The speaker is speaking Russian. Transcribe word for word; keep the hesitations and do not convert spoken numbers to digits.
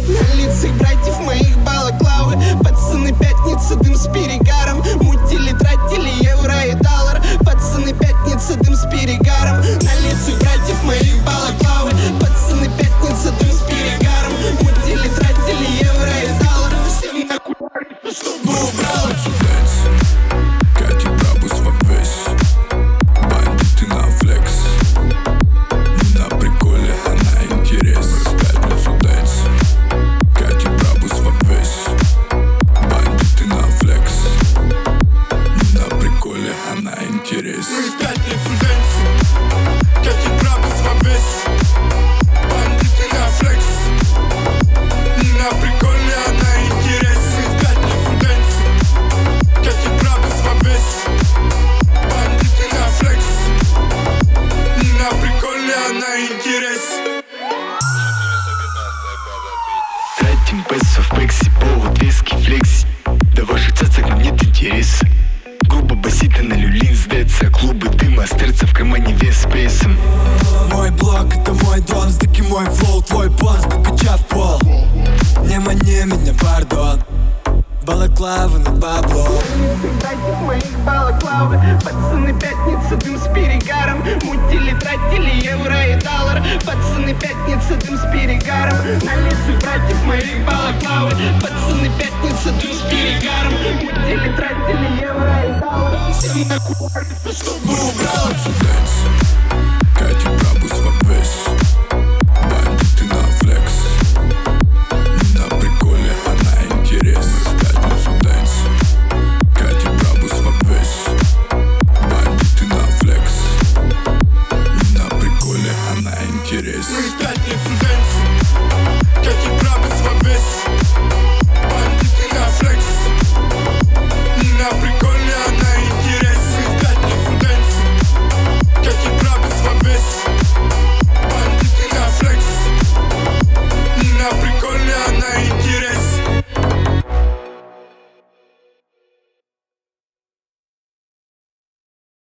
На лицах братьев моих балаклавы. Пацаны, пятница, дым с перегаром. Мутили, тратили евро и доллар. Пацаны, пятница, дым с перегаром. На лицах братьев моих балаклавы. Пацаны, пятница, дым с перегаром. Мутили, тратили евро и доллар. Всем нахуй, чтобы убрал. Катя Брабус во весь. Бандиты на флекс. Не на приколе, а на интерес. В пятницу дэнс. Катя Брабус во весь. Бандиты на флекс. Не на приколе, а на интерес. Мы в пятницу дэнс. Катя Брабус во весь. Бандиты на флекс. Не на приколе, а на интерес. Мы в пятницу дэнс. Катя Брабус во весь. Бандиты на флекс. Не на приколе, а на интерес. Тратим песо в пекси, повод веский флекси. До ваших цацок нам нет интереса. Грубо басита на люлин сдается. Клубы дыма, стерца в кармане вес спейсом. Мой блог это мой дом, сдыки мой флоу. Твой босс, докачав пол. Не мани меня, пардон. Балаклава над баблом. Братьев моих балаклавы. Пацаны, пятница, дым с перегаром. Мутили, тратили евро и доллар. Пацаны, пятница, дым с перегаром. На лицах братьев моих балаклавы. Пацаны, пятница, дым с перегаром. Мутили, тратили евро и доллар. Всем нахуй, чтобы убрал. Дэнс.